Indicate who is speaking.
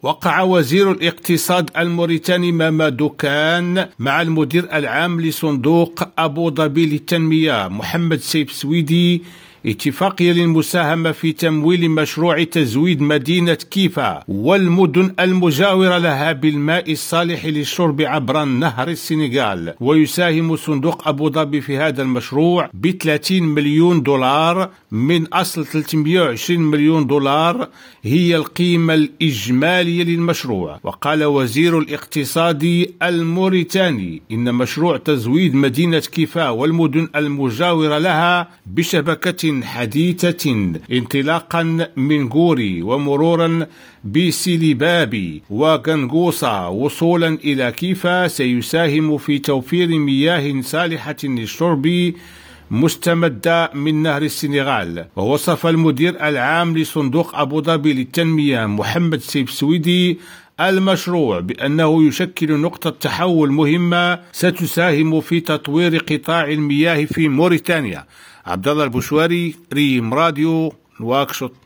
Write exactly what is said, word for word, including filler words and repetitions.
Speaker 1: وقع وزير الاقتصاد الموريتاني مامادو كان مع المدير العام لصندوق أبو ظبي للتنمية محمد سيف سويدي اتفاقية للمساهمة في تمويل مشروع تزويد مدينة كيفا والمدن المجاورة لها بالماء الصالح للشرب عبر نهر السنغال. ويساهم صندوق أبو ظبي في هذا المشروع ب ثلاثين مليون دولار من أصل ثلاثمئة وعشرين مليون دولار هي القيمة الإجمالية للمشروع. وقال وزير الاقتصاد الموريتاني إن مشروع تزويد مدينة كيفا والمدن المجاورة لها بشبكة حديثة انطلاقا من غوري ومرورا بسيليبابي وغنغوصة وصولا إلى كيفا سيساهم في توفير مياه صالحة للشرب مستمدة من نهر السنغال. ووصف المدير العام لصندوق أبو ظبي للتنمية محمد سيف سويدي المشروع بأنه يشكل نقطة تحول مهمة ستساهم في تطوير قطاع المياه في موريتانيا. عبد الله البشواري، ريم راديو، نواكشوط.